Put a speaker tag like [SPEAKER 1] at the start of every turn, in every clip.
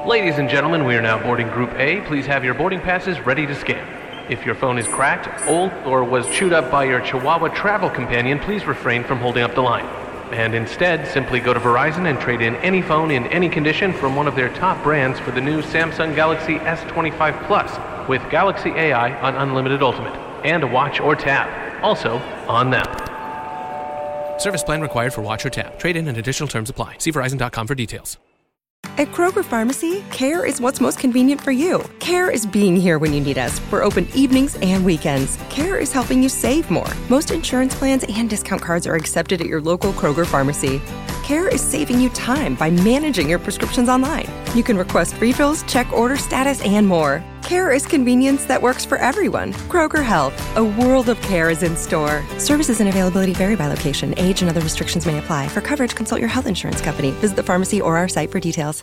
[SPEAKER 1] Ladies and gentlemen, we are now boarding Group A. Please have your boarding passes ready to scan. If your phone is cracked, old, or was chewed up by your Chihuahua travel companion, please refrain from holding up the line. And instead, simply go to Verizon and trade in any phone in any condition from one of their top brands for the new Samsung Galaxy S25 Plus with Galaxy AI on Unlimited Ultimate and a watch or tab. Also, on them.
[SPEAKER 2] Service plan required for watch or tab. Trade-in and additional terms apply. See Verizon.com for details.
[SPEAKER 3] At Kroger Pharmacy, care is what's most convenient for you. Care is being here when you need us. We're open evenings and weekends. Care is helping you save more. Most insurance plans and discount cards are accepted at your local Kroger Pharmacy. Care is saving you time by managing your prescriptions online. You can request refills, check order status, and more. Care is convenience that works for everyone. Kroger Health, a world of care is in store. Services and availability vary by location. Age and other restrictions may apply. For coverage, consult your health insurance company. Visit the pharmacy or our site for details.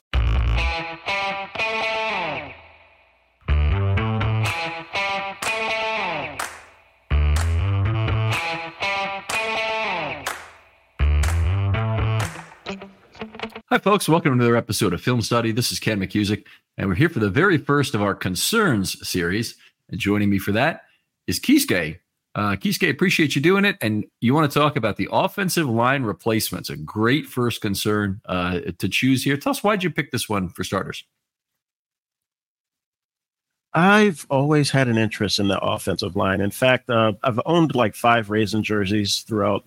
[SPEAKER 4] Hi, folks. Welcome to another episode of Film Study. This is Ken McCusick, and we're here for the very first of our Concerns series. And joining me for that is Kisuke. Kisuke, appreciate you doing it. And you want to talk about the offensive line replacements, a great first concern to choose here. Tell us, why'd you pick this one for starters?
[SPEAKER 5] I've always had an interest in the offensive line. In fact, I've owned like 5 Raisin jerseys throughout,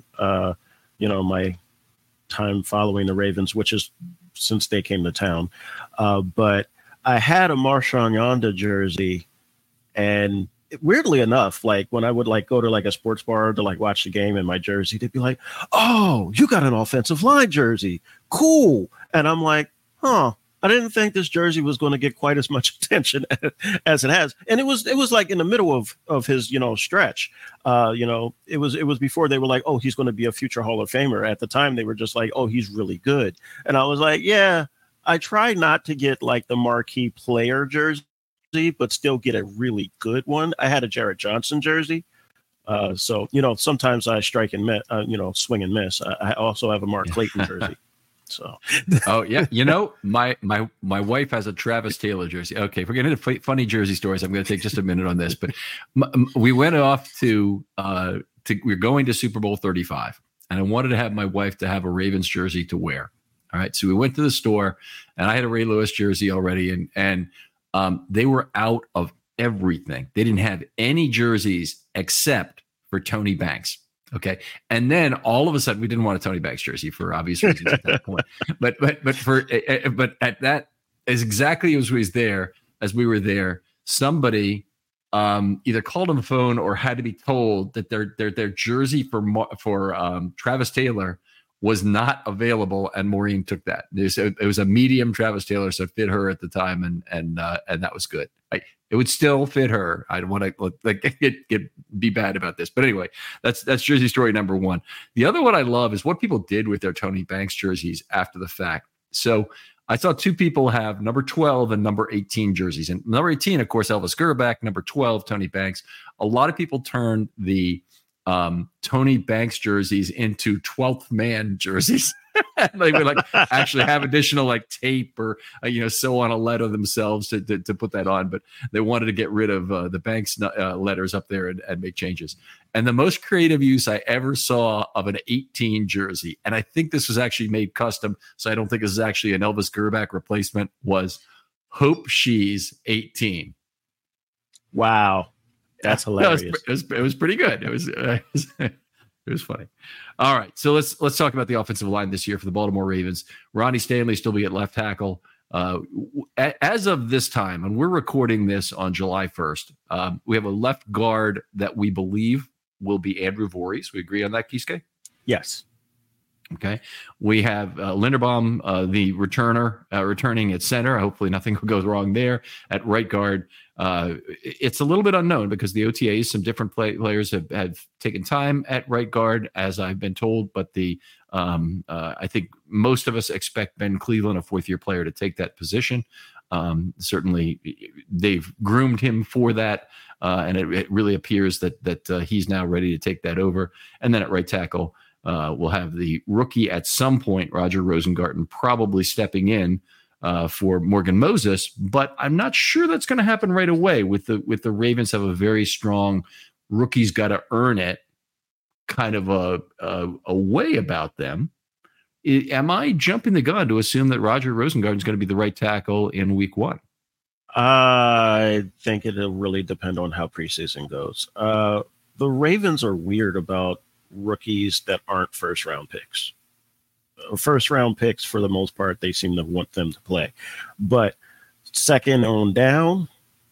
[SPEAKER 5] my time following the Ravens, which is since they came to town. But I had a Marshawn Yanda jersey, and weirdly enough, like when I would like go to like a sports bar to like watch the game in my jersey, they'd be like, "Oh, you got an offensive line jersey. Cool." And I'm like, "Huh. I didn't think this jersey was going to get quite as much attention as it has." And it was like in the middle of his, stretch. It was before they were like, "Oh, he's going to be a future Hall of Famer." At the time, they were just like, "Oh, he's really good." And I was like, yeah, I try not to get like the marquee player jersey, but still get a really good one. I had a Jarrett Johnson jersey. So sometimes I strike and miss, swing and miss. I also have a Mark Clayton jersey. So,
[SPEAKER 4] oh yeah, my wife has a Travis Taylor jersey. Okay, if we're getting into funny jersey stories, I'm going to take just a minute on this. But we went off to we're going to Super Bowl 35, and I wanted to have my wife to have a Ravens jersey to wear. All right, so we went to the store, and I had a Ray Lewis jersey already, and they were out of everything. They didn't have any jerseys except for Tony Banks. Okay. And then all of a sudden, we didn't want a Tony Banks jersey for obvious reasons at that point. But at that, as exactly as we were there, somebody either called on the phone or had to be told that their jersey for Travis Taylor was not available, and Maureen took that. It was a medium Travis Taylor, so it fit her at the time, and that was good. It would still fit her. I don't want to be bad about this, but anyway, that's jersey story number one. The other one I love is what people did with their Tony Banks jerseys after the fact. So I saw 2 people have number 12 and number 18 jerseys, and number 18, of course, Elvis Grbac. Number 12, Tony Banks. A lot of people turned the Tony Banks jerseys into 12th man jerseys. They would like actually have additional like tape or sew on a letter themselves to put that on, but they wanted to get rid of the Banks letters up there and make changes. And the most creative use I ever saw of an 18 jersey, and I think this was actually made custom, so I don't think this is actually an Elvis Grbac replacement, was Hope She's 18.
[SPEAKER 5] Wow. That's hilarious.
[SPEAKER 4] It was pretty good. It was funny. All right, so let's talk about the offensive line this year for the Baltimore Ravens. Ronnie Stanley still be at left tackle. As of this time, and we're recording this on July 1st, we have a left guard that we believe will be Andrew Voorhees. We agree on that, Kisuke?
[SPEAKER 5] Yes.
[SPEAKER 4] Okay. We have Linderbaum, the returning at center. Hopefully nothing goes wrong there. At right guard, it's a little bit unknown because the OTAs, some different players have taken time at right guard, as I've been told. But I think most of us expect Ben Cleveland, a 4th-year player, to take that position. Certainly, they've groomed him for that, and it really appears that he's now ready to take that over. And then at right tackle, we'll have the rookie at some point, Roger Rosengarten, probably stepping in for Morgan Moses, but I'm not sure that's going to happen right away. With the Ravens have a very strong rookies got to earn it kind of a way about them. Am I jumping the gun to assume that Roger Rosengarten is going to be the right tackle in week 1?
[SPEAKER 5] I think it'll really depend on how preseason goes. The Ravens are weird about rookies that aren't first-round picks. First-round picks, for the most part, they seem to want them to play. But second on down,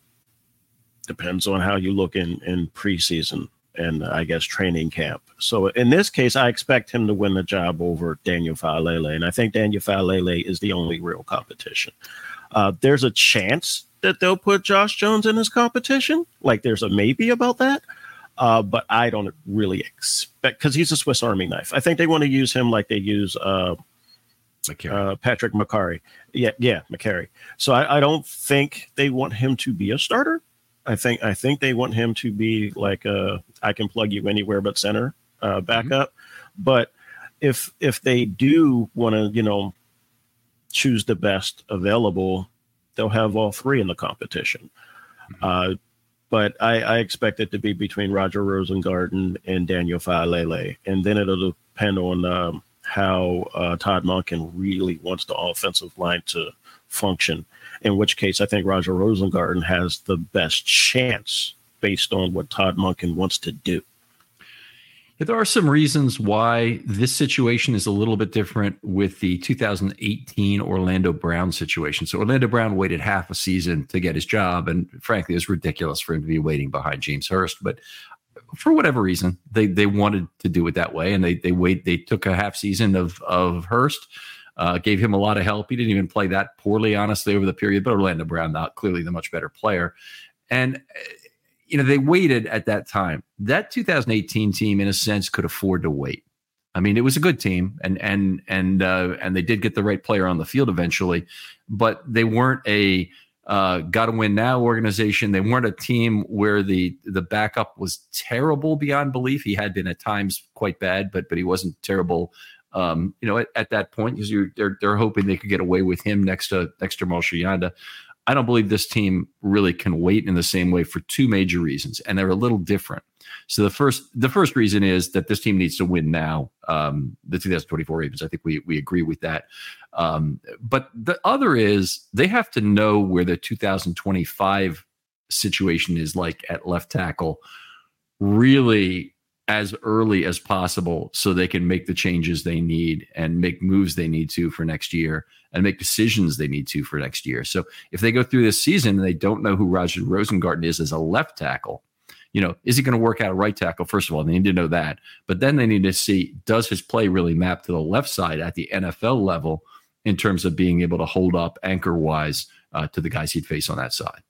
[SPEAKER 5] depends on how you look in preseason and I guess training camp. So in this case, I expect him to win the job over Daniel Faalele, and I think Daniel Faalele is the only real competition. There's a chance that they'll put Josh Jones in his competition. Like there's a maybe about that, but I don't really expect, because he's a Swiss Army knife. I think they want to use him like they use Patrick Mekari. Yeah, Mekari. So I don't think they want him to be a starter. I think they want him to be like I can plug you anywhere but center backup. Mm-hmm. But if they do want to, choose the best available, they'll have all three in the competition. Mm-hmm. But I expect it to be between Roger Rosengarten and Daniel Faalele, and then it'll depend on how Todd Monken really wants the offensive line to function, in which case I think Roger Rosengarten has the best chance based on what Todd Monken wants to do.
[SPEAKER 4] There are some reasons why this situation is a little bit different with the 2018 Orlando Brown situation. So Orlando Brown waited half a season to get his job, and frankly, it was ridiculous for him to be waiting behind James Hurst. But for whatever reason, they wanted to do it that way, and they took a half season of Hurst. Gave him a lot of help. He didn't even play that poorly, honestly, over the period, but Orlando Brown, not clearly the much better player. And, they waited at that time. That 2018 team, in a sense, could afford to wait. I mean, it was a good team, and they did get the right player on the field eventually, but they weren't a got to win now organization. They weren't a team where the backup was terrible beyond belief. He had been at times quite bad, but he wasn't terrible. At that point, because they're hoping they could get away with him next to Marshall Yanda. I don't believe this team really can wait in the same way for two major reasons, and they're a little different. So the first reason is that this team needs to win now. The 2024 Ravens, I think we agree with that. But the other is they have to know where the 2025 situation is like at left tackle, really as early as possible, so they can make the changes they need and make moves they need to for next year and make decisions they need to for next year. So if they go through this season and they don't know who Roger Rosengarten is as a left tackle, is he going to work out a right tackle? First of all, they need to know that. But then they need to see, does his play really map to the left side at the NFL level in terms of being able to hold up anchor-wise to the guys he'd face on that side?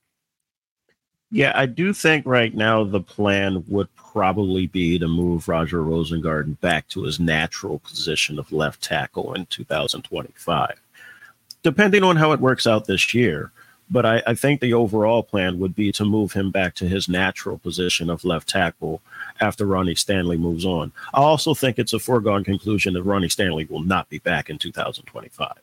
[SPEAKER 5] Yeah, I do think right now the plan would probably be to move Roger Rosengarten back to his natural position of left tackle in 2025, depending on how it works out this year. But I think the overall plan would be to move him back to his natural position of left tackle after Ronnie Stanley moves on. I also think it's a foregone conclusion that Ronnie Stanley will not be back in 2025.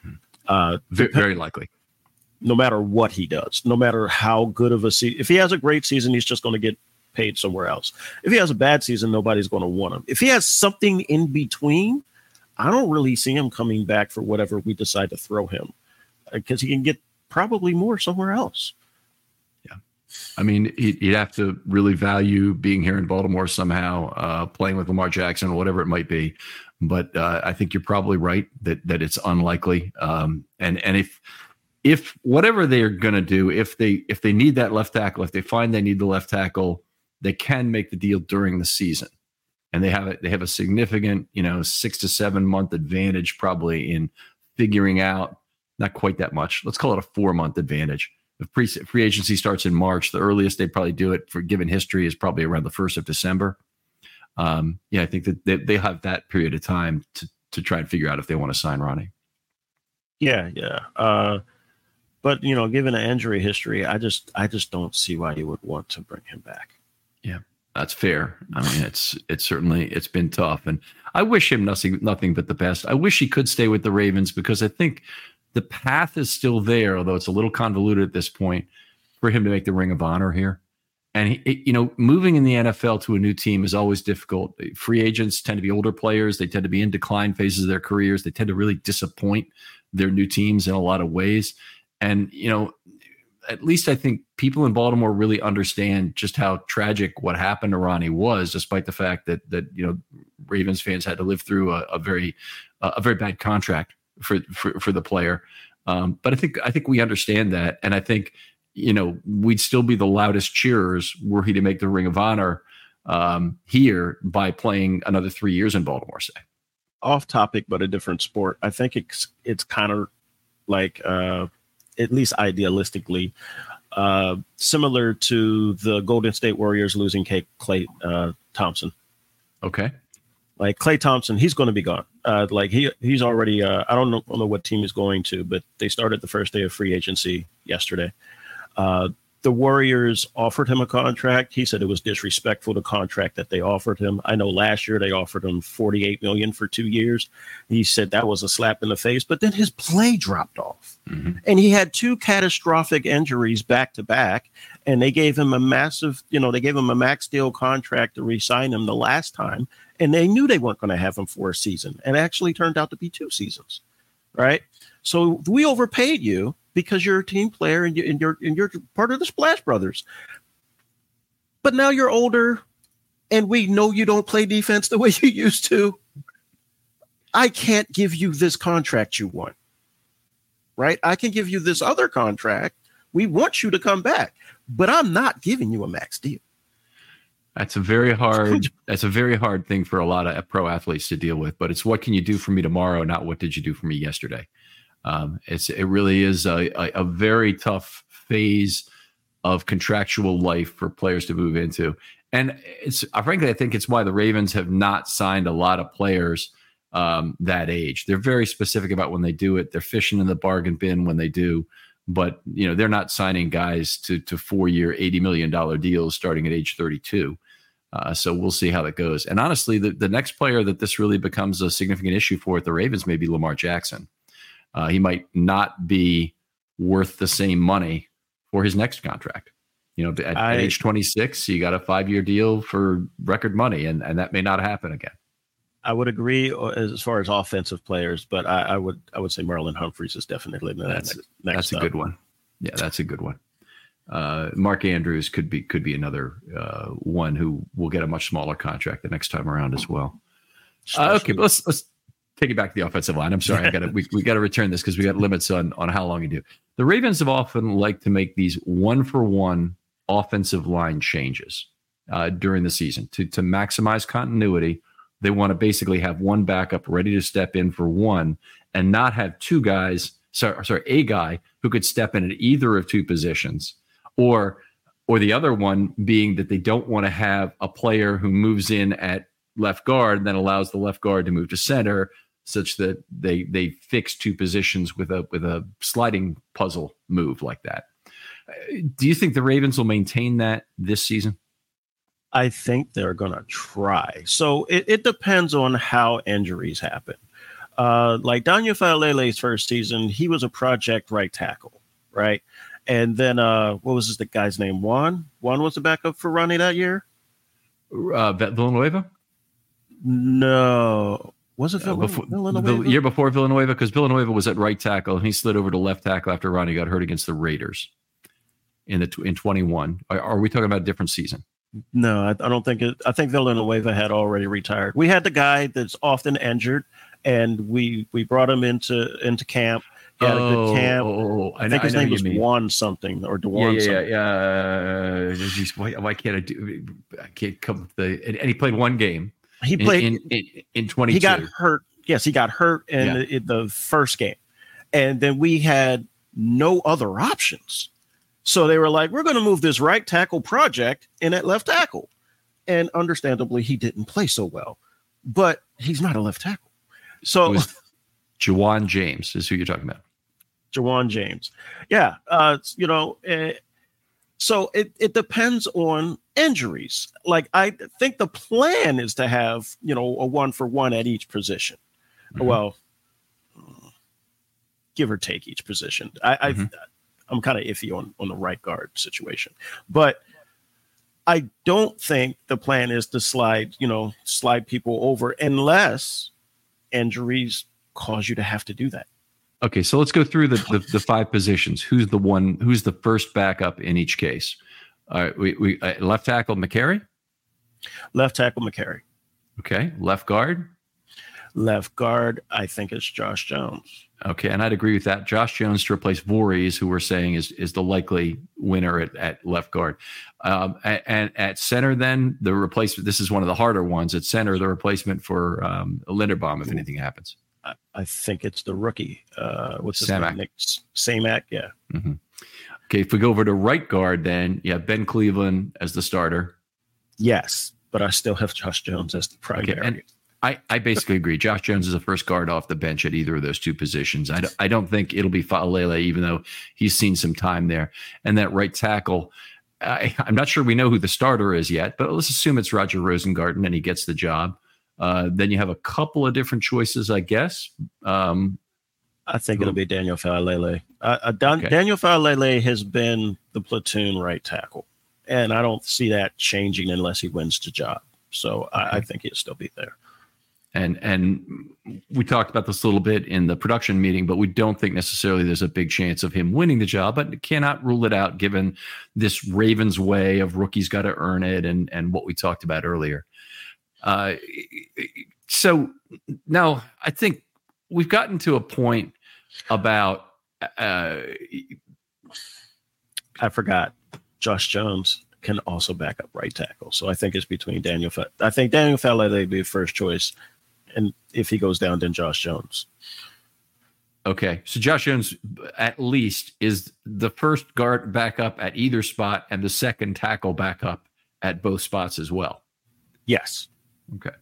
[SPEAKER 4] Very likely.
[SPEAKER 5] No matter what he does, no matter how good of a season. If he has a great season, he's just going to get paid somewhere else. If he has a bad season, nobody's going to want him. If he has something in between, I don't really see him coming back for whatever we decide to throw him, because he can get probably more somewhere else.
[SPEAKER 4] Yeah. I mean, he'd have to really value being here in Baltimore somehow, playing with Lamar Jackson or whatever it might be. But I think you're probably right that it's unlikely. And if whatever they're going to do, if they need that left tackle, if they find they need the left tackle, they can make the deal during the season. And they have a significant, 6 to 7 month advantage probably in figuring out, not quite that much. Let's call it a 4-month advantage. If free agency starts in March, the earliest they'd probably do it for given history is probably around the 1st of December. I think that they have that period of time to try and figure out if they want to sign Ronnie.
[SPEAKER 5] Yeah. But given the injury history, I just don't see why you would want to bring him back.
[SPEAKER 4] Yeah, that's fair. I mean, it's been tough, and I wish him nothing but the best. I wish he could stay with the Ravens, because I think the path is still there, although it's a little convoluted at this point, for him to make the Ring of Honor here. And, moving in the NFL to a new team is always difficult. Free agents tend to be older players. They tend to be in decline phases of their careers. They tend to really disappoint their new teams in a lot of ways. And, at least I think people in Baltimore really understand just how tragic what happened to Ronnie was, despite the fact that Ravens fans had to live through a very bad contract for the player. But I think we understand that. And I think, we'd still be the loudest cheerers were he to make the Ring of Honor here by playing another 3 years in Baltimore, say.
[SPEAKER 5] Off topic, but a different sport. I think it's kind of like, at least idealistically, similar to the Golden State Warriors losing Klay Thompson.
[SPEAKER 4] Okay.
[SPEAKER 5] Like Klay Thompson, he's going to be gone. He's already, I don't know what team he's going to, but they started the first day of free agency yesterday. The Warriors offered him a contract. He said it was disrespectful, the contract that they offered him. I know last year they offered him $48 million for 2 years. He said that was a slap in the face, but then his play dropped off. Mm-hmm. And he had 2 catastrophic injuries back to back. And they gave him a massive, they gave him a max deal contract to re-sign him the last time. And they knew they weren't going to have him for a season. And it actually turned out to be 2 seasons. Right. So we overpaid you because you're a team player and you're part of the Splash Brothers. But now you're older and we know you don't play defense the way you used to. I can't give you this contract you want. Right? I can give you this other contract. We want you to come back, but I'm not giving you a max deal.
[SPEAKER 4] That's a very hard thing for a lot of pro athletes to deal with, but it's what can you do for me tomorrow, not what did you do for me yesterday. It really is a very tough phase of contractual life for players to move into. And frankly, I think it's why the Ravens have not signed a lot of players that age. They're very specific about when they do it. They're fishing in the bargain bin when they do, but they're not signing guys to 4-year, $80 million deals starting at age 32. So we'll see how that goes. And honestly, the next player that this really becomes a significant issue for at the Ravens may be Lamar Jackson. He might not be worth the same money for his next contract. At age 26, you got a 5-year deal for record money, and that may not happen again.
[SPEAKER 5] I would agree as far as offensive players, but I would say Marlon Humphreys is definitely next.
[SPEAKER 4] That's a good one. Yeah, that's a good one. Mark Andrews could be another one who will get a much smaller contract the next time around as well. Okay, but let's take it back to the offensive line. I'm sorry, we got to return this because we got limits on how long you do. The Ravens have often liked to make these 1-for-1 offensive line changes during the season to maximize continuity. They want to basically have one backup ready to step in for one and not have two guys, a guy who could step in at either of two positions, or the other one being that they don't want to have a player who moves in at left guard and then allows the left guard to move to center, such that they fix two positions with a sliding puzzle move like that. Do you think the Ravens will maintain that this season?
[SPEAKER 5] I think they're going to try. So it depends on how injuries happen. Like Daniel Faalele's first season, he was a project right tackle, right? And then what was the guy's name? Juan was the backup for Ronnie that year?
[SPEAKER 4] Villanueva?
[SPEAKER 5] No. Was it Villanueva?
[SPEAKER 4] The year before Villanueva, because Villanueva was at right tackle and he slid over to left tackle after Ronnie got hurt against the Raiders in 21. Are we talking about a different season?
[SPEAKER 5] No, I don't think it. I think Villanueva had already retired. We had the guy that's often injured, and we brought him into camp. He had a good camp. I think his name was Juan something or Dewan something.
[SPEAKER 4] Yeah. Why can't I do? I can't come with the. And he played one game.
[SPEAKER 5] He played
[SPEAKER 4] in 22.
[SPEAKER 5] He got hurt. Yes, he got hurt in the first game, and then we had no other options. So they were like, we're going to move this right tackle project in at left tackle. And understandably, he didn't play so well, but he's not a left tackle. So
[SPEAKER 4] Jawan James is who you're talking about.
[SPEAKER 5] Jawan James. Yeah. So it depends on injuries. Like, I think the plan is to have, a 1-for-1 at each position. Mm-hmm. Well, give or take each position. I'm kind of iffy on the right guard situation, but I don't think the plan is to slide people over unless injuries cause you to have to do that.
[SPEAKER 4] Okay, so let's go through the five positions. Who's the first backup in each case? All right, we left tackle McCary.
[SPEAKER 5] Left tackle McCary.
[SPEAKER 4] Okay, left guard.
[SPEAKER 5] Left guard, I think it's Josh Jones.
[SPEAKER 4] Okay, and I'd agree with that. Josh Jones to replace Voorhees, who we're saying is the likely winner at left guard. And at center, then the replacement. This is one of the harder ones. At center, the replacement for Linderbaum if anything happens.
[SPEAKER 5] I think it's the rookie. What's his
[SPEAKER 4] Samak.
[SPEAKER 5] name? Samak, yeah.
[SPEAKER 4] Mm-hmm. Okay, if we go over to right guard, then you have Ben Cleveland as the starter.
[SPEAKER 5] Yes, but I still have Josh Jones as the primary.
[SPEAKER 4] Okay, and I basically agree. Josh Jones is the first guard off the bench at either of those two positions. I don't think it'll be Fa'alele, even though he's seen some time there. And that right tackle, I'm not sure we know who the starter is yet, but let's assume it's Roger Rosengarten and he gets the job. Then you have a couple of different choices, I guess.
[SPEAKER 5] I think it'll be Daniel Fa'alele.
[SPEAKER 4] Okay.
[SPEAKER 5] Daniel Fa'alele has been the platoon right tackle, and I don't see that changing unless he wins the job. So I think he'll still be there.
[SPEAKER 4] And we talked about this a little bit in the production meeting, but we don't think necessarily there's a big chance of him winning the job, but cannot rule it out given this Ravens way of rookies got to earn it and what we talked about earlier. So now I think we've gotten to a point about
[SPEAKER 5] I forgot Josh Jones can also back up right tackle. So I think it's between I think Daniel Fa'alele would be first choice. And if he goes down, then Josh Jones.
[SPEAKER 4] Okay. So Josh Jones at least is the first guard backup at either spot and the second tackle backup at both spots as well.
[SPEAKER 5] Yes.
[SPEAKER 4] Okay.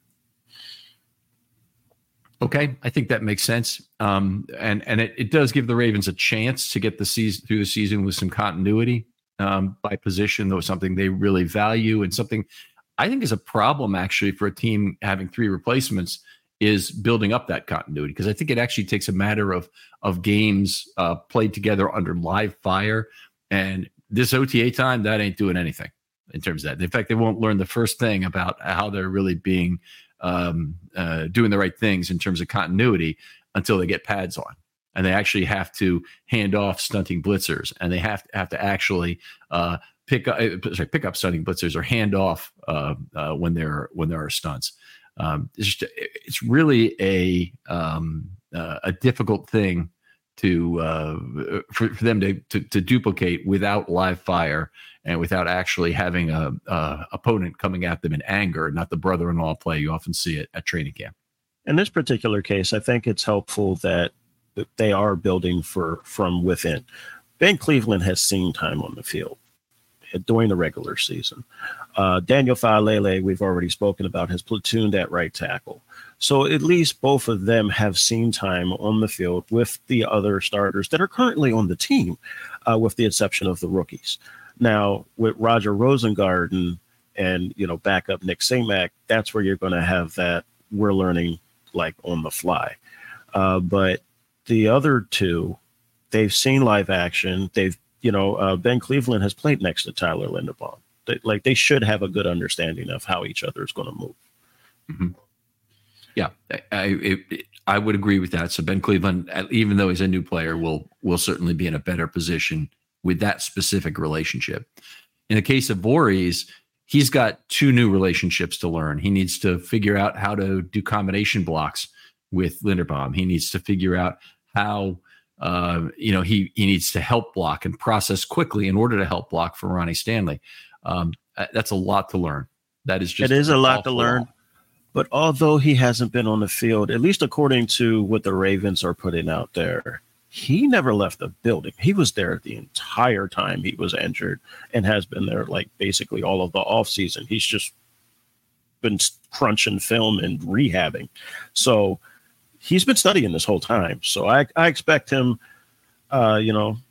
[SPEAKER 4] Okay. I think that makes sense. And it does give the Ravens a chance to get the season through the season with some continuity by position, though something they really value and something I think is a problem actually for a team having three replacements is building up that continuity. Because I think it actually takes a matter of games played together under live fire. And this OTA time, that ain't doing anything in terms of that. In fact, they won't learn the first thing about how they're really being doing the right things in terms of continuity until they get pads on. And they actually have to hand off stunting blitzers, and they have to actually pick up stunting blitzers or hand off when there are stunts. It's really a difficult thing for them to duplicate without live fire and without actually having a opponent coming at them in anger, not the brother-in-law play you often see it at training camp.
[SPEAKER 5] In this particular case, I think it's helpful that they are building from within. Ben Cleveland has seen time on the field during the regular season. Daniel Fa'alele, we've already spoken about, has platooned at right tackle. So at least both of them have seen time on the field with the other starters that are currently on the team, with the exception of the rookies. Now, with Roger Rosengarten and, backup Nick Samak, that's where you're going to have that we're learning like on the fly. But the other two, they've seen live action. Ben Cleveland has played next to Tyler Linderbaum. They should have a good understanding of how each other is going to move.
[SPEAKER 4] Mm-hmm. Yeah, I would agree with that. So Ben Cleveland, even though he's a new player, will certainly be in a better position with that specific relationship. In the case of Voorhees, he's got two new relationships to learn. He needs to figure out how to do combination blocks with Linderbaum. He needs to figure out how he needs to help block and process quickly in order to help block for Ronnie Stanley. That's a lot to learn. That is just
[SPEAKER 5] it is a lot to learn. But although he hasn't been on the field, at least according to what the Ravens are putting out there, he never left the building. He was there the entire time he was injured and has been there like basically all of the offseason. He's just been crunching film and rehabbing. So he's been studying this whole time. So I expect him, what's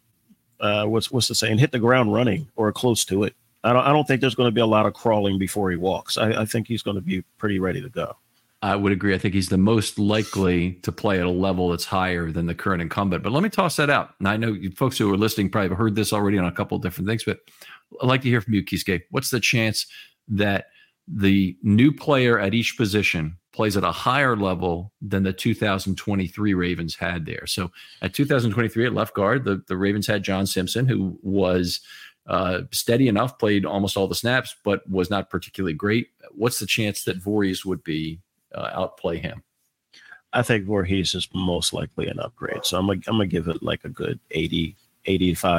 [SPEAKER 5] the saying, hit the ground running or close to it. I don't think there's going to be a lot of crawling before he walks. I think he's going to be pretty ready to go.
[SPEAKER 4] I would agree. I think he's the most likely to play at a level that's higher than the current incumbent. But let me toss that out. And I know you folks who are listening probably have heard this already on a couple of different things, but I'd like to hear from you, Kisuke. What's the chance that the new player at each position plays at a higher level than the 2023 Ravens had there? So at 2023 at left guard, the Ravens had John Simpson, who was steady enough, played almost all the snaps, but was not particularly great. What's the chance that Voorhees would be outplay him?
[SPEAKER 5] I think Voorhees is most likely an upgrade. So I'm gonna give it like a good 80 to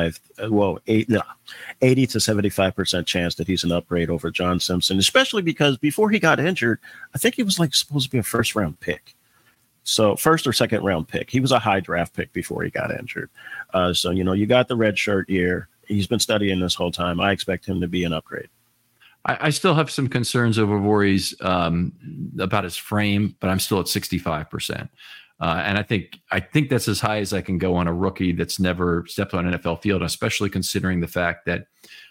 [SPEAKER 5] 75% chance that he's an upgrade over John Simpson, especially because before he got injured, I think he was like supposed to be a first round pick. So first or second round pick. He was a high draft pick before he got injured. So, you got the red shirt year. He's been studying this whole time. I expect him to be an upgrade.
[SPEAKER 4] I still have some concerns over Voorhees about his frame, but I'm still at 65%. And I think that's as high as I can go on a rookie that's never stepped on an NFL field, especially considering the fact that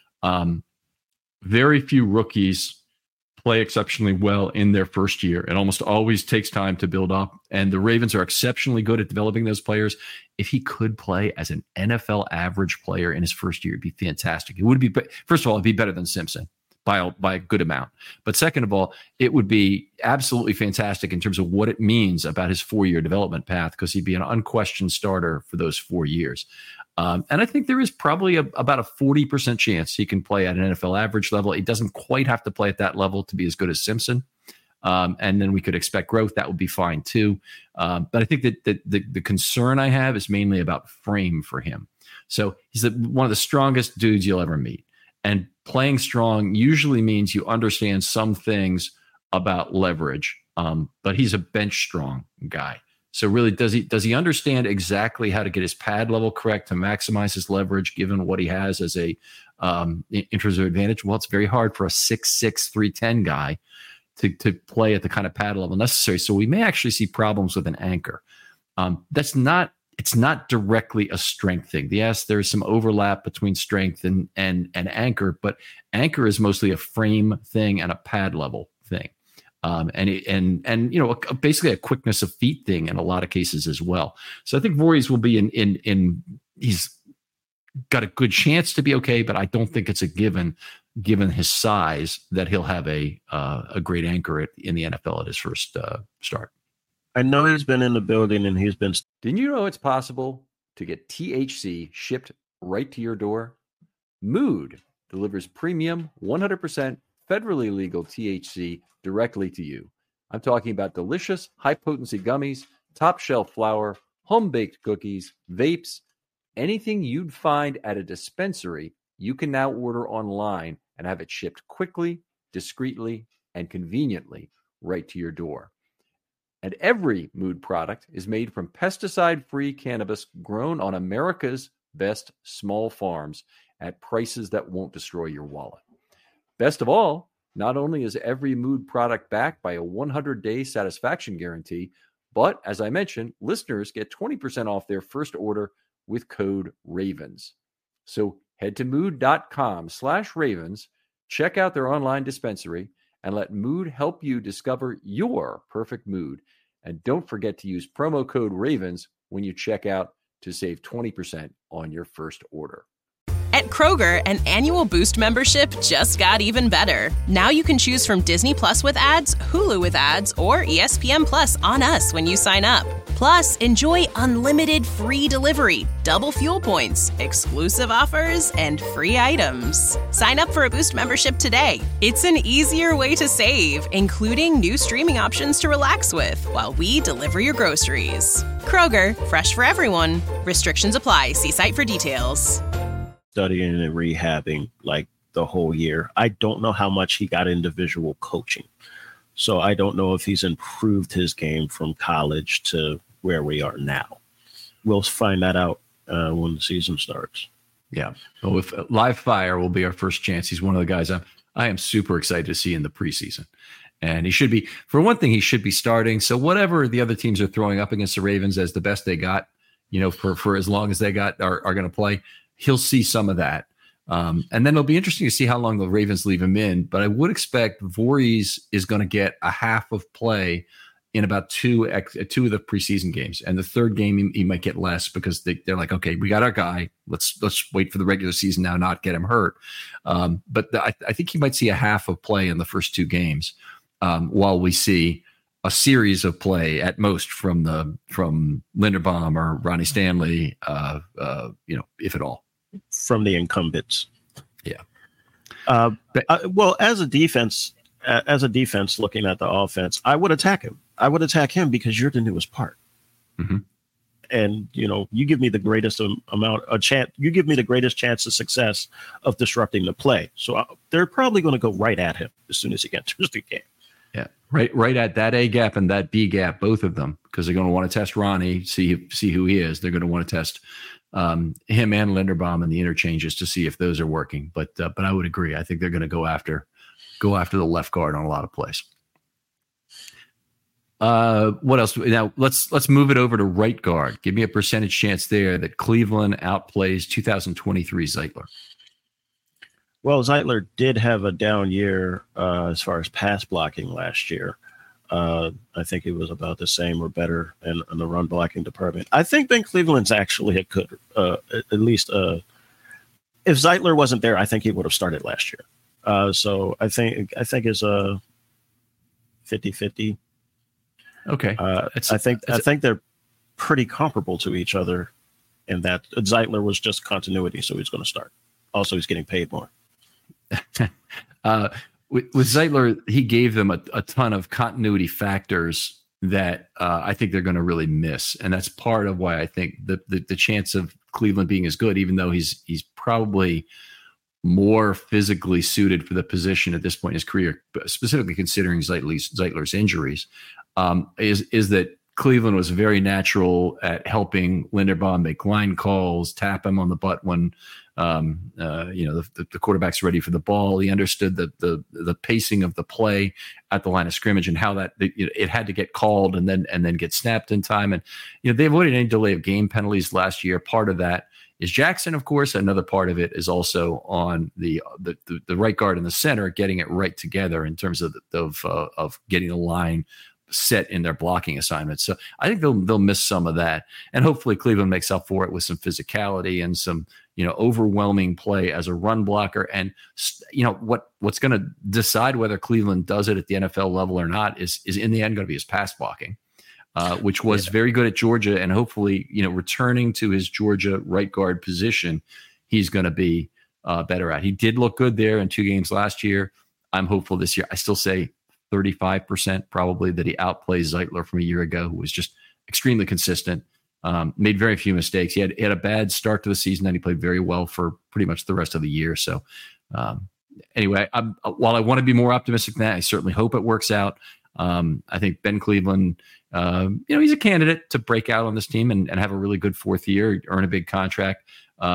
[SPEAKER 4] very few rookies play exceptionally well in their first year. It almost always takes time to build up, and the Ravens are exceptionally good at developing those players. If he could play as an NFL average player in his first year, it'd be fantastic. It would be, first of all, it'd be better than Simpson by a good amount. But second of all, it would be absolutely fantastic in terms of what it means about his 4-year development path, because he'd be an unquestioned starter for those 4 years. And I think there is probably about a 40% chance he can play at an NFL average level. He doesn't quite have to play at that level to be as good as Simpson. And then we could expect growth. That would be fine too. But I think that the concern I have is mainly about frame for him. So he's one of the strongest dudes you'll ever meet. And playing strong usually means you understand some things about leverage. But he's a bench strong guy. So really, does he understand exactly how to get his pad level correct to maximize his leverage, given what he has as a intrinsic advantage? Well, it's very hard for a 6'6", 310 guy to play at the kind of pad level necessary. So we may actually see problems with an anchor. It's not directly a strength thing. Yes, there's some overlap between strength and anchor, but anchor is mostly a frame thing and a pad level thing. Basically a quickness of feet thing in a lot of cases as well. So I think Voorhees will be he's got a good chance to be okay, but I don't think it's a given his size that he'll have a great anchor in the NFL at his first start.
[SPEAKER 5] I know he's been in the building and he's been.
[SPEAKER 4] Didn't you know it's possible to get THC shipped right to your door? Mood delivers premium 100% federally legal THC directly to you. I'm talking about delicious, high-potency gummies, top-shelf flour, home-baked cookies, vapes, anything you'd find at a dispensary, you can now order online and have it shipped quickly, discreetly, and conveniently right to your door. And every Mood product is made from pesticide-free cannabis grown on America's best small farms at prices that won't destroy your wallet. Best of all, not only is every Mood product backed by a 100-day satisfaction guarantee, but as I mentioned, listeners get 20% off their first order with code RAVENS. So head to mood.com/ravens, check out their online dispensary, and let Mood help you discover your perfect mood. And don't forget to use promo code RAVENS when you check out to save 20% on your first order.
[SPEAKER 6] At Kroger, an annual Boost membership just got even better. Now you can choose from Disney Plus with ads, Hulu with ads, or ESPN Plus on us when you sign up. Plus, enjoy unlimited free delivery, double fuel points, exclusive offers, and free items. Sign up for a Boost membership today. It's an easier way to save, including new streaming options to relax with while we deliver your groceries. Kroger, fresh for everyone. Restrictions apply. See site for details.
[SPEAKER 5] Studying and rehabbing like the whole year. I don't know how much he got individual coaching. So I don't know if he's improved his game from college to where we are now. We'll find that out when the season starts.
[SPEAKER 4] Yeah. Well, if Live Fire will be our first chance. He's one of the guys I am super excited to see in the preseason. And he should be, for one thing, he should be starting. So whatever the other teams are throwing up against the Ravens as the best they got, for as long as they got are going to play, he'll see some of that. And then it'll be interesting to see how long the Ravens leave him in. But I would expect Voorhees is going to get a half of play in about two of the preseason games, and the third game he might get less because they're like, okay, we got our guy. Let's wait for the regular season now, not get him hurt. But I think he might see a half of play in the first two games, while we see a series of play at most from Linderbaum or Ronnie Stanley, if at all,
[SPEAKER 5] from the incumbents.
[SPEAKER 4] Yeah.
[SPEAKER 5] Well, as a defense, looking at the offense, I would attack him. I would attack him because you're the newest part.
[SPEAKER 4] Mm-hmm.
[SPEAKER 5] And, you give me the greatest you give me the greatest chance of success of disrupting the play. So they're probably going to go right at him as soon as he enters the game.
[SPEAKER 4] Yeah. Right at that A gap and that B gap, both of them, because they're going to want to test Ronnie, see who he is. They're going to want to test him and Linderbaum and the interchanges to see if those are working. But I would agree. I think they're going to go after the left guard on a lot of plays. What else? Now let's move it over to right guard. Give me a percentage chance there that Cleveland outplays 2023 Zeitler.
[SPEAKER 5] Well, Zeitler did have a down year as far as pass blocking last year. I think it was about the same or better in the run blocking department. I think Ben Cleveland's actually a good, at least if Zeitler wasn't there, I think he would have started last year. So I think it's a 50-50.
[SPEAKER 4] Okay.
[SPEAKER 5] I think they're pretty comparable to each other in that Zeitler was just continuity, so he's going to start. Also, he's getting paid more.
[SPEAKER 4] With Zeitler, he gave them a ton of continuity factors that I think they're going to really miss, and that's part of why I think the chance of Cleveland being as good, even though he's probably more physically suited for the position at this point in his career, specifically considering Zeitler's injuries, is that Cleveland was very natural at helping Linderbaum make line calls, tap him on the butt when the quarterback's ready for the ball. He understood the pacing of the play at the line of scrimmage and how that it had to get called and then get snapped in time. And they avoided any delay of game penalties last year. Part of that is Jackson, of course. Another part of it is also on the right guard and the center getting it right together in terms of getting the line set in their blocking assignments. So I think they'll miss some of that, and hopefully Cleveland makes up for it with some physicality and some overwhelming play as a run blocker. And what's going to decide whether Cleveland does it at the NFL level or not is in the end going to be his pass blocking, which was very good at Georgia, and hopefully returning to his Georgia right guard position, he's going to be better at. He did look good there in 2 games last year. I'm hopeful this year. I still say 35% probably that he outplays Zeitler from a year ago, who was just extremely consistent, made very few mistakes. He had a bad start to the season, and he played very well for pretty much the rest of the year. So anyway, while I want to be more optimistic than that, I certainly hope it works out. I think Ben Cleveland, he's a candidate to break out on this team and have a really good 4th year, earn a big contract.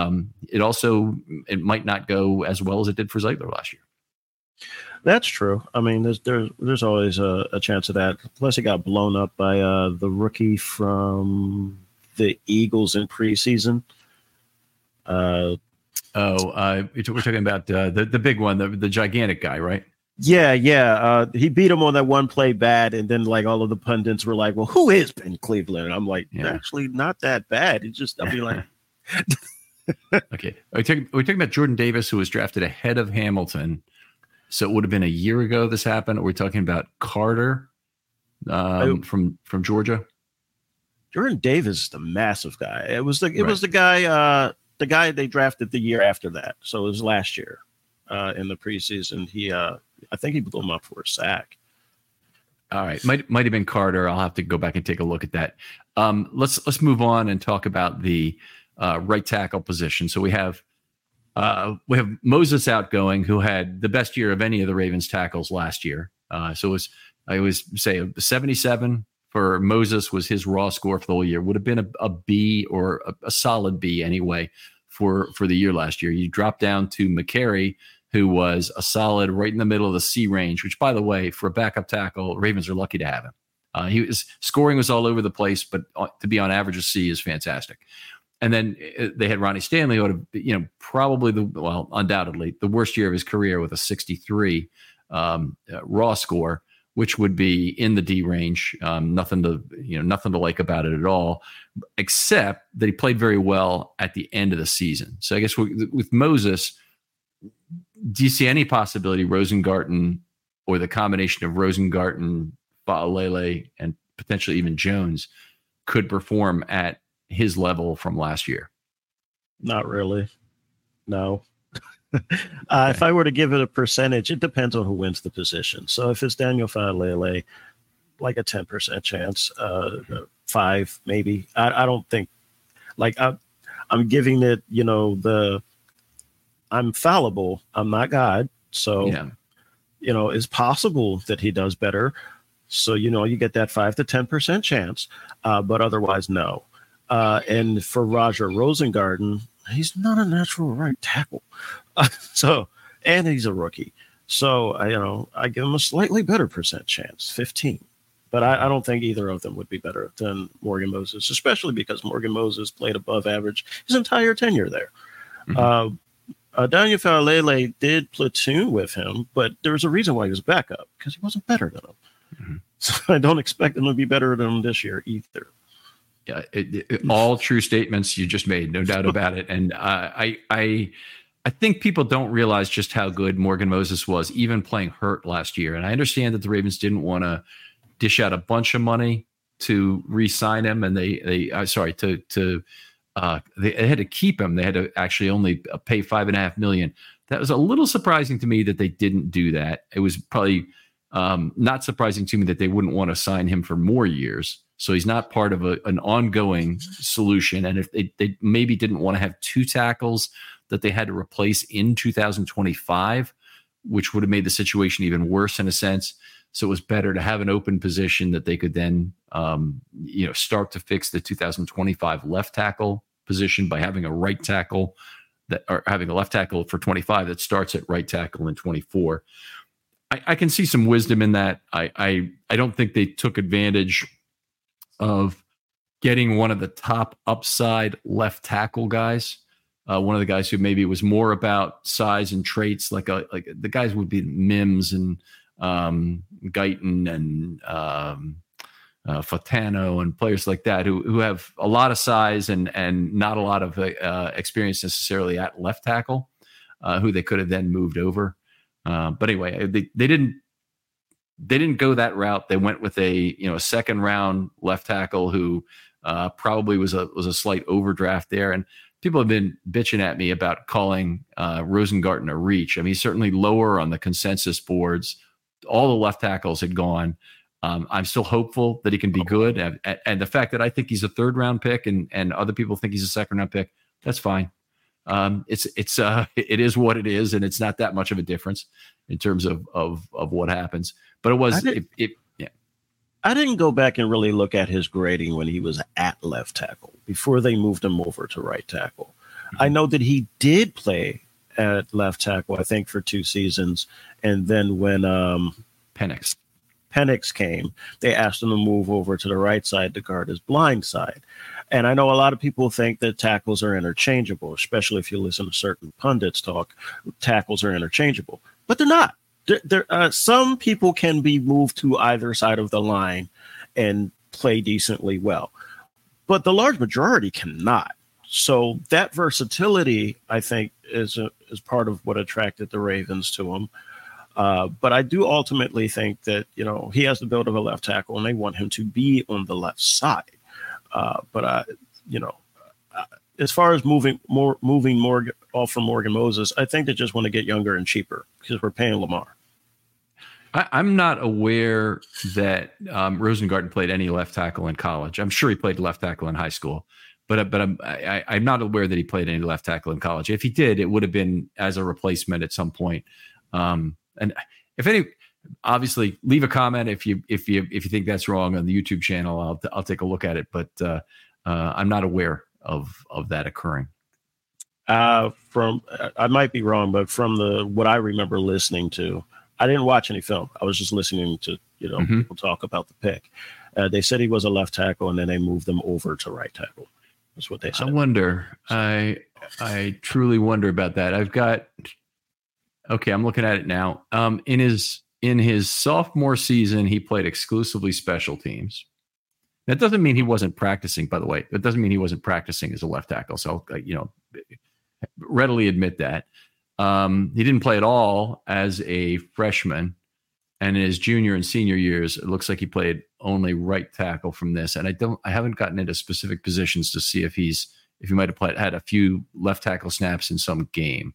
[SPEAKER 4] It might not go as well as it did for Zeitler last year.
[SPEAKER 5] That's true. I mean, there's always a chance of that. Plus, he got blown up by the rookie from the Eagles in preseason.
[SPEAKER 4] We're talking about the big one, the gigantic guy, right?
[SPEAKER 5] Yeah. He beat him on that one play bad, and then all of the pundits were like, "Well, who is Ben Cleveland?" And I'm like, actually, not that bad. It's just I'll be like,
[SPEAKER 4] okay. We're talking about Jordan Davis, who was drafted ahead of Hamilton. So it would have been a year ago this happened. Or we're talking about Carter from Georgia.
[SPEAKER 5] Jordan Davis is the massive guy. It was the guy they drafted the year after that. So it was last year in the preseason. I think he blew him up for a sack.
[SPEAKER 4] All right, might have been Carter. I'll have to go back and take a look at that. Let's move on and talk about the right tackle position. So we have Moses outgoing, who had the best year of any of the Ravens tackles last year. So it was, I always say, a 77 for Moses was his raw score for the whole year. Would have been a B or a solid B anyway for the year last year. You drop down to McCary, who was a solid right in the middle of the C range, which, by the way, for a backup tackle, Ravens are lucky to have him. Scoring was all over the place, but to be on average of C is fantastic. And then they had Ronnie Stanley, who had, probably undoubtedly the worst year of his career with a 63 raw score, which would be in the D range. Nothing to like about it at all, except that he played very well at the end of the season. So I guess with Moses, do you see any possibility Rosengarten or the combination of Rosengarten, Fa'alele, and potentially even Jones could perform at his level from last year?
[SPEAKER 5] Not really. No. If I were to give it a percentage, it depends on who wins the position. So if it's Daniel Fa'alele, like a 10% chance, 5 maybe. I don't think, like, I'm giving it, I'm fallible. I'm not God. So, it's possible that he does better. So, you get that 5 to 10% chance, but otherwise, no. And for Roger Rosengarten, he's not a natural right tackle. And he's a rookie. So, I give him a slightly better percent chance, 15. But I don't think either of them would be better than Morgan Moses, especially because Morgan Moses played above average his entire tenure there. Mm-hmm. Daniel Fa'alele did platoon with him, but there was a reason why he was backup, because he wasn't better than him. Mm-hmm. So I don't expect him to be better than him this year either.
[SPEAKER 4] Yeah, all true statements you just made, no doubt about it. And I think people don't realize just how good Morgan Moses was, even playing hurt last year. And I understand that the Ravens didn't want to dish out a bunch of money to re-sign him, and they had to keep him. They had to actually only pay $5.5 million. That was a little surprising to me that they didn't do that. It was probably not surprising to me that they wouldn't want to sign him for more years. So he's not part of an ongoing solution. And if they maybe didn't want to have 2 tackles that they had to replace in 2025, which would have made the situation even worse in a sense. So it was better to have an open position that they could then, start to fix the 2025 left tackle position by having a right tackle or having a left tackle for 25 that starts at right tackle in 24. I can see some wisdom in that. I don't think they took advantage of getting one of the top upside left tackle guys. One of the guys who maybe was more about size and traits, like the guys would be Mims and Guyton and Fatano and players like that who have a lot of size and not a lot of experience necessarily at left tackle, who they could have then moved over. But anyway, they didn't go that route. They went with a second round left tackle who probably was a slight overdraft there. And people have been bitching at me about calling Rosengarten a reach. I mean, he's certainly lower on the consensus boards. All the left tackles had gone. I'm still hopeful that he can be good. And the fact that I think he's a 3rd round pick and other people think he's a 2nd round pick, that's fine. It is what it is, and it's not that much of a difference in terms of what happens. But it was yeah.
[SPEAKER 5] I didn't go back and really look at his grading when he was at left tackle before they moved him over to right tackle. Mm-hmm. I know that he did play at left tackle, I think, for 2 seasons, and then when Penix came, they asked him to move over to the right side to guard his blind side. And I know a lot of people think that tackles are interchangeable, especially if you listen to certain pundits talk. Tackles are interchangeable, but they're not. Some people can be moved to either side of the line and play decently well, but the large majority cannot. So that versatility, I think, is part of what attracted the Ravens to him. But I do ultimately think that, he has the build of a left tackle and they want him to be on the left side. As far as moving Morgan off from Morgan Moses, I think they just want to get younger and cheaper because we're paying Lamar.
[SPEAKER 4] I'm not aware that Rosengarten played any left tackle in college. I'm sure he played left tackle in high school, but I'm not aware that he played any left tackle in college. If he did, it would have been as a replacement at some point. And if any, obviously, leave a comment if you think that's wrong on the YouTube channel. I'll take a look at it, but I'm not aware of that occurring.
[SPEAKER 5] I might be wrong, but from what I remember listening to, I didn't watch any film. I was just listening to people talk about the pick. They said he was a left tackle, and then they moved him over to right tackle. That's what they said.
[SPEAKER 4] I wonder. I truly wonder about that. I'm looking at it now. In his sophomore season, he played exclusively special teams. That doesn't mean he wasn't practicing, by the way. That doesn't mean he wasn't practicing as a left tackle. So, readily admit that. He didn't play at all as a freshman. And in his junior and senior years, it looks like he played only right tackle from this. And I haven't gotten into specific positions to see if he might have had a few left tackle snaps in some game.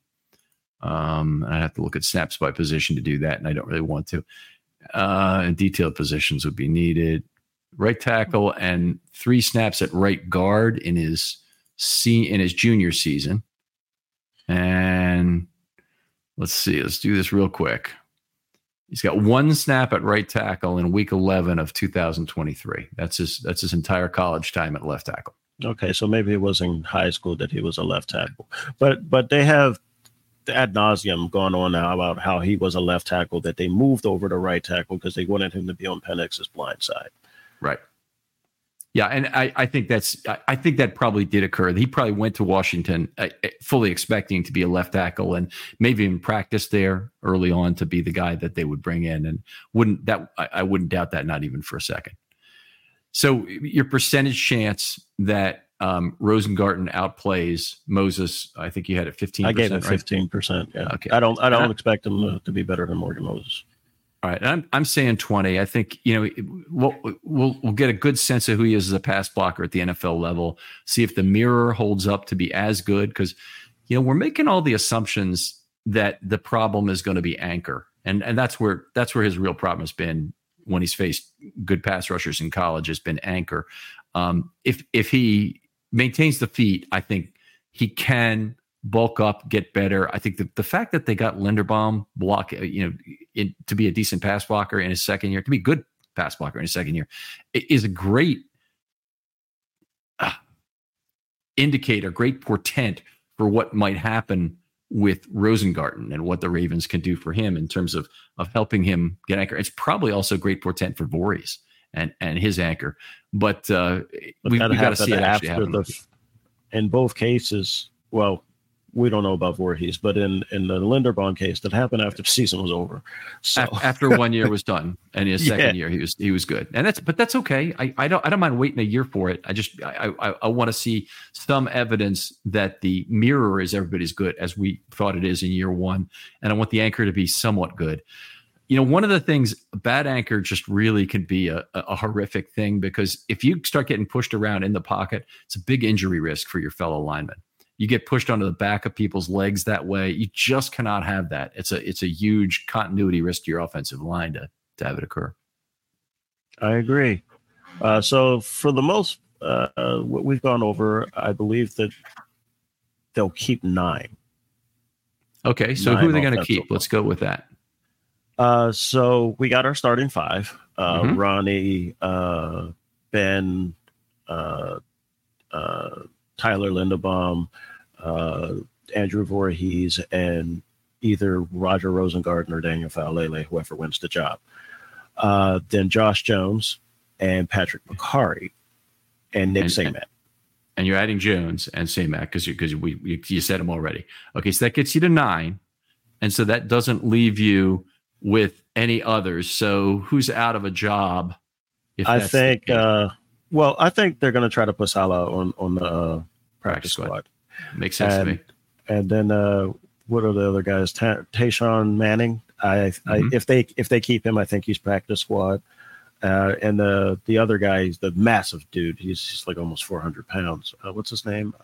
[SPEAKER 4] I have to look at snaps by position to do that, and I don't really want to. And detailed positions would be needed. Right tackle and 3 snaps at right guard in his junior season. And let's see. Let's do this real quick. He's got 1 snap at right tackle in week 11 of 2023. That's his entire college time at left tackle.
[SPEAKER 5] Okay, so maybe it was in high school that he was a left tackle. But they have ad nauseum going on now about how he was a left tackle, that they moved over to right tackle because they wanted him to be on Penix's blind side.
[SPEAKER 4] Right. Yeah, and I think that probably did occur. He probably went to Washington fully expecting to be a left tackle, and maybe even practiced there early on to be the guy that they would bring in, and I wouldn't doubt that, not even for a second. So your percentage chance that Rosengarten outplays Moses, I think you had it 15%.
[SPEAKER 5] I gave it 15%. Yeah.
[SPEAKER 4] Okay.
[SPEAKER 5] I don't expect him to be better than Morgan Moses.
[SPEAKER 4] All right, I'm saying 20. I think we'll get a good sense of who he is as a pass blocker at the NFL level. See if the mirror holds up to be as good, because we're making all the assumptions that the problem is going to be anchor, and that's where his real problem has been when he's faced good pass rushers in college, has been anchor. If he maintains the feet, I think he can bulk up, get better. I think the fact that they got Linderbaum to be a decent pass blocker in his second year, to be a good pass blocker in his second year, is a great indicator, great portent for what might happen with Rosengarten and what the Ravens can do for him in terms of helping him get anchor. It's probably also great portent for Voorhees and his anchor. But we got to see it actually happen.
[SPEAKER 5] In both cases, well, we don't know about Voorhees, but in the Linderbaum case, that happened after the season was over. So
[SPEAKER 4] after 1 year was done, and his second year he was good, and that's okay. I don't mind waiting a year for it. I want to see some evidence that the mirror is everybody's good as we thought it is in year one, and I want the anchor to be somewhat good. One of the things, a bad anchor just really can be a horrific thing, because if you start getting pushed around in the pocket, it's a big injury risk for your fellow lineman. You get pushed onto the back of people's legs that way. You just cannot have that. It's a huge continuity risk to your offensive line to have it occur.
[SPEAKER 5] I agree. So for the most, what we've gone over, I believe that they'll keep 9.
[SPEAKER 4] Okay, so who are they going to keep? Let's go with that.
[SPEAKER 5] So we got our starting 5. Ronnie, Ben, Tyler Linderbaum, Andrew Voorhees, and either Roger Rosengarten or Daniel Faalele, whoever wins the job. Then Josh Jones and Patrick Mekari and Nick Saimat.
[SPEAKER 4] And you're adding Jones and Saimat because you said them already. Okay, so that gets you to 9. And so that doesn't leave you with any others. So who's out of a job?
[SPEAKER 5] I think they're going to try to put Salah on the practice squad.
[SPEAKER 4] Makes sense to me. And
[SPEAKER 5] then what are the other guys? Tayshawn Manning. If they keep him, I think he's practice squad. And the other guy, he's the massive dude. He's like almost 400 pounds. What's his name?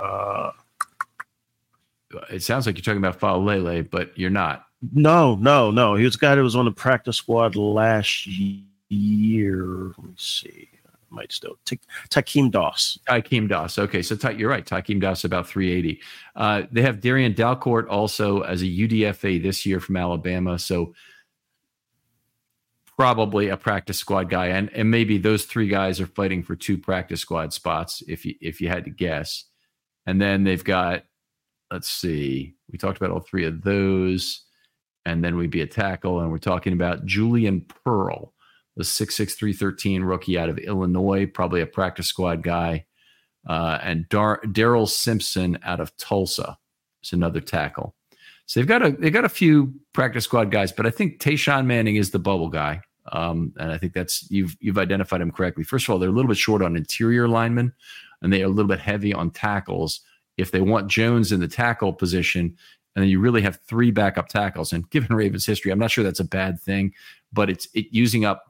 [SPEAKER 4] It sounds like you're talking about Faalele, but you're not.
[SPEAKER 5] No. He was a guy that was on the practice squad last year. Let me see. Might still Takeem Doss.
[SPEAKER 4] Okay, so you're right. Takeem Doss about 380. They have Darian Dalcourt also as a UDFA this year from Alabama, so probably a practice squad guy, and maybe those 3 guys are fighting for 2 practice squad spots if you had to guess. And then they've got, let's see, we talked about all 3 of those, and then we'd be a tackle, and we're talking about Julian Pearl, the 6'6", 313 rookie out of Illinois, probably a practice squad guy. and Daryl Simpson out of Tulsa is another tackle. So they've got a few practice squad guys, but I think Tayshawn Manning is the bubble guy. And I think that's you've identified him correctly. First of all, they're a little bit short on interior linemen, and they are a little bit heavy on tackles. If they want Jones in the tackle position, and then you really have 3 backup tackles. And given Ravens history, I'm not sure that's a bad thing, but it's using up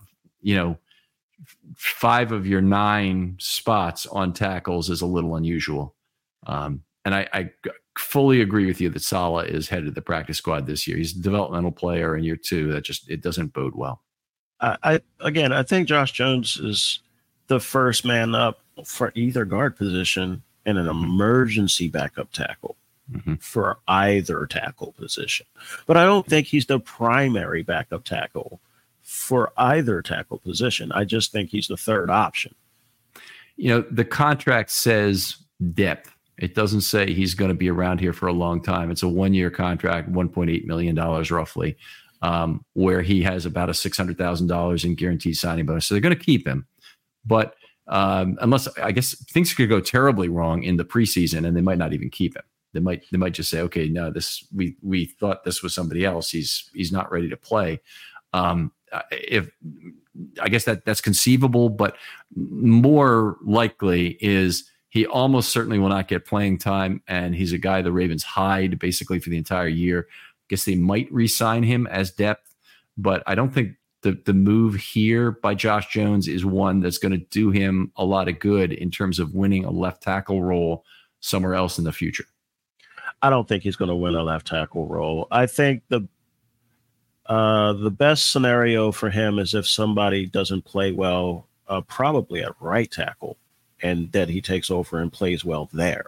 [SPEAKER 4] 5 of your 9 spots on tackles is a little unusual. And I fully agree with you that Saleh is headed to the practice squad this year. He's a developmental player in year 2. It doesn't bode well.
[SPEAKER 5] I think Josh Jones is the first man up for either guard position and an emergency backup tackle for either tackle position. But I don't think he's the primary backup tackle for either tackle position. I just think he's the third option.
[SPEAKER 4] The contract says depth. It doesn't say he's going to be around here for a long time. It's a 1-year contract, $1.8 million roughly, where he has about a $600,000 in guaranteed signing bonus. So they're going to keep him. But unless, I guess, things could go terribly wrong in the preseason, and they might not even keep him. They might just say, okay, no, we thought this was somebody else. He's not ready to play. If I guess that's conceivable, but more likely is he almost certainly will not get playing time, and he's a guy the Ravens hide basically for the entire year. I guess they might re-sign him as depth, but I don't think the move here by Josh Jones is one that's going to do him a lot of good in terms of winning a left tackle role somewhere else in the future.
[SPEAKER 5] I don't think he's going to win a left tackle role. I think the best scenario for him is if somebody doesn't play well, probably at right tackle, and that he takes over and plays well there.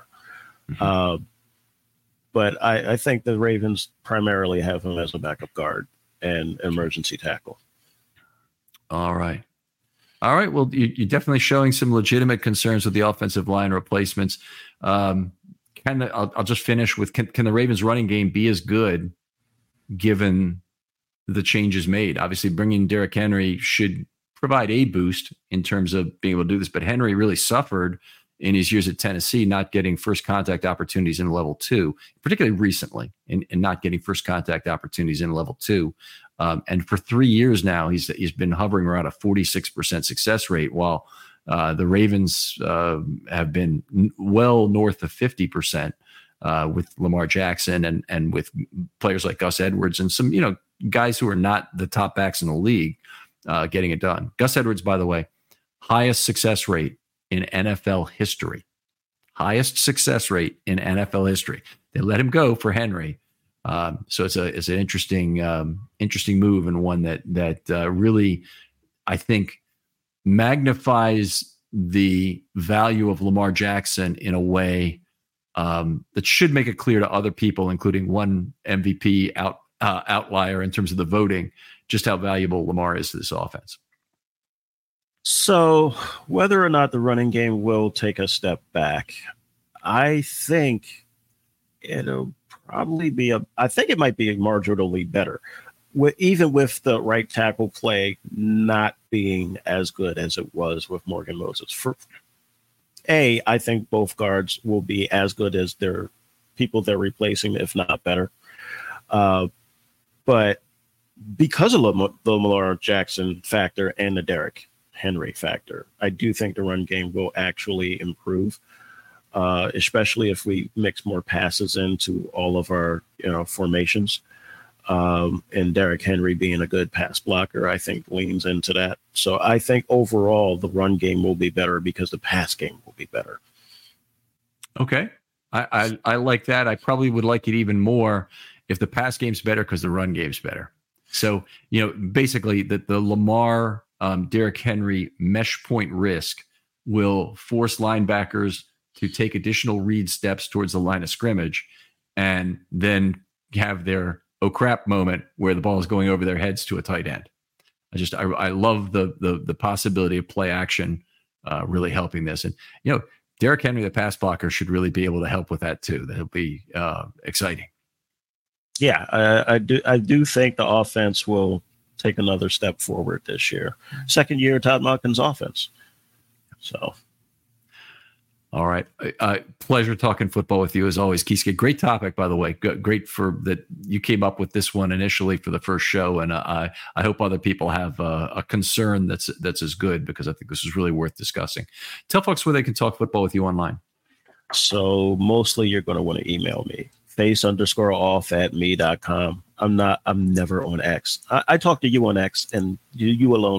[SPEAKER 5] But I think the Ravens primarily have him as a backup guard and emergency tackle.
[SPEAKER 4] All right. Well, you're definitely showing some legitimate concerns with the offensive line replacements. I'll just finish with, can the Ravens running game be as good given the changes made? Obviously, bringing Derrick Henry should provide a boost in terms of being able to do this, but Henry really suffered in his years at Tennessee, not getting first contact opportunities in level 2, particularly recently, and not getting first contact opportunities in level 2. And for 3 years now, he's been hovering around a 46% success rate, while the Ravens have been well north of 50% with Lamar Jackson and with players like Gus Edwards and some guys who are not the top backs in the league getting it done. Gus Edwards, by the way, highest success rate in NFL history. Highest success rate in NFL history. They let him go for Henry. So it's an interesting move, and one that really, I think, magnifies the value of Lamar Jackson in a way that should make it clear to other people, including one MVP outlier in terms of the voting, just how valuable Lamar is to this offense.
[SPEAKER 5] So whether or not the running game will take a step back, I think it'll probably be I think it might be marginally better, even with the right tackle play not being as good as it was with Morgan Moses. I think both guards will be as good as their people they're replacing, if not better. But because of the Lamar Jackson factor and the Derrick Henry factor, I do think the run game will actually improve, especially if we mix more passes into all of our formations. And Derrick Henry being a good pass blocker, I think leans into that. So I think overall the run game will be better because the pass game will be better.
[SPEAKER 4] Okay. I like that. I probably would like it even more if the pass game's better because the run game's better. So, basically the Lamar, Derrick Henry mesh point risk will force linebackers to take additional read steps towards the line of scrimmage and then have their oh crap moment where the ball is going over their heads to a tight end. I love the possibility of play action really helping this. And, Derrick Henry, the pass blocker, should really be able to help with that too. That'll be exciting.
[SPEAKER 5] Yeah, I do think the offense will take another step forward this year. Second year, Todd Monken's offense. So,
[SPEAKER 4] All right. Pleasure talking football with you as always, Kisuke. Great topic, by the way. Great for that you came up with this one initially for the first show, and I hope other people have a concern that's as good, because I think this is really worth discussing. Tell folks where they can talk football with you online.
[SPEAKER 5] So mostly you're going to want to email me, face_off@me.com. I'm never on X. I talk to you on X, and you alone.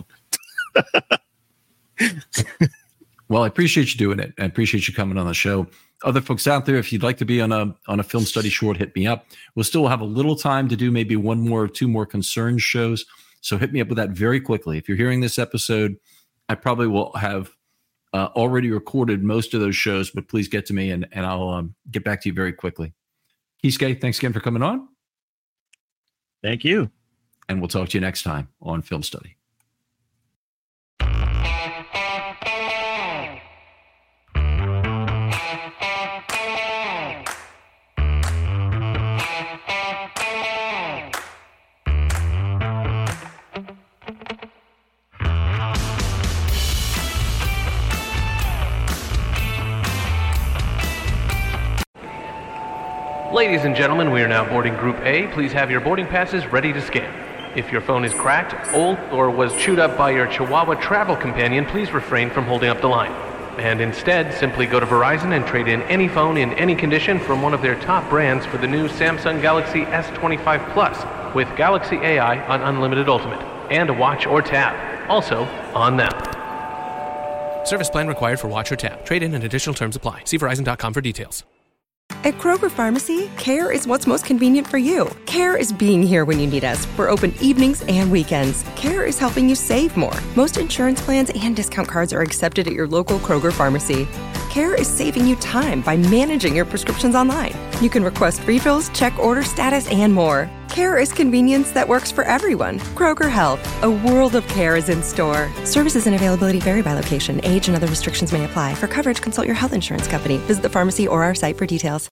[SPEAKER 4] Well, I appreciate you doing it. I appreciate you coming on the show. Other folks out there, if you'd like to be on a film study short, hit me up. We'll still have a little time to do maybe one more or two more concern shows. So hit me up with that very quickly. If you're hearing this episode, I probably will have already recorded most of those shows, but please get to me and I'll get back to you very quickly. Kisuke, thanks again for coming on.
[SPEAKER 5] Thank you.
[SPEAKER 4] And we'll talk to you next time on Film Study.
[SPEAKER 1] Ladies and gentlemen, we are now boarding Group A. Please have your boarding passes ready to scan. If your phone is cracked, old, or was chewed up by your Chihuahua travel companion, please refrain from holding up the line. And instead, simply go to Verizon and trade in any phone in any condition from one of their top brands for the new Samsung Galaxy S25 Plus with Galaxy AI on Unlimited Ultimate and a watch or tab. Also, on them.
[SPEAKER 2] Service plan required for watch or tab. Trade-in and additional terms apply. See Verizon.com for details.
[SPEAKER 3] At Kroger Pharmacy, care is what's most convenient for you. Care is being here when you need us. We're open evenings and weekends. Care is helping you save more. Most insurance plans and discount cards are accepted at your local Kroger Pharmacy. Care is saving you time by managing your prescriptions online. You can request refills, check order status, and more. Care is convenience that works for everyone. Kroger Health, a world of care is in store. Services and availability vary by location. Age and other restrictions may apply. For coverage, consult your health insurance company. Visit the pharmacy or our site for details.